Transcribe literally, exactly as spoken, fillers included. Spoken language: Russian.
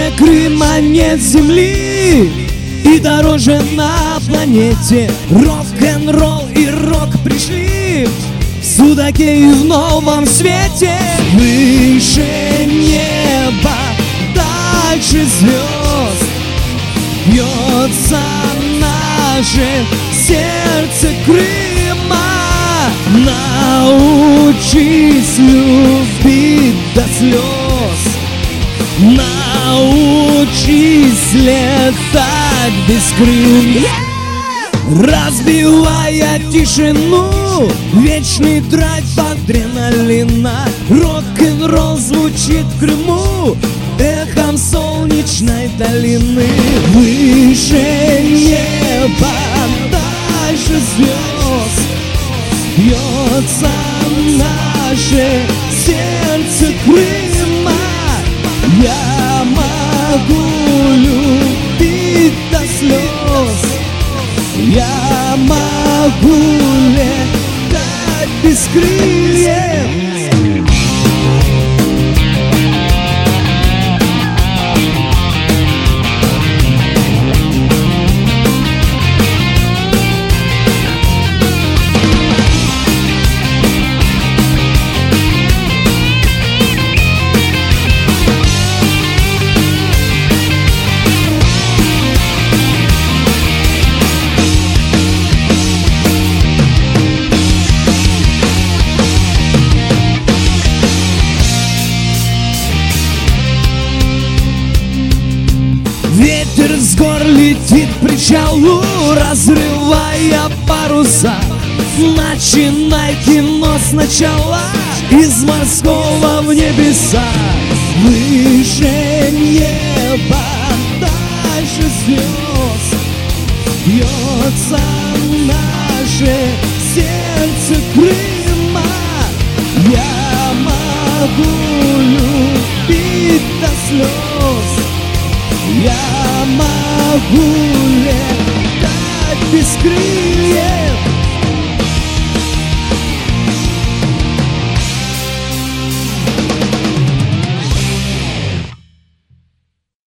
Крыма нет земли, и дороже на планете. Рок-н-ролл и рок пришли в Судаке и в новом свете. Выше неба, дальше звезд бьется наше сердце Крыма. Научись любить до слез, научись летать без крыльев. Разбивая тишину, вечный драйв адреналина. Рок-н-ролл звучит в Крыму эхом солнечной долины. Выше неба, дальше звезд бьется наше сердце Крыма. Я могу любить до слез, я могу летать без крыльев. Ветер с гор летит к причалу, разрывая паруса. Начинай кино сначала, из морского в небеса. Выше неба, дальше звезд бьется наше сердце Крыма. Я могу любить до слез, я могу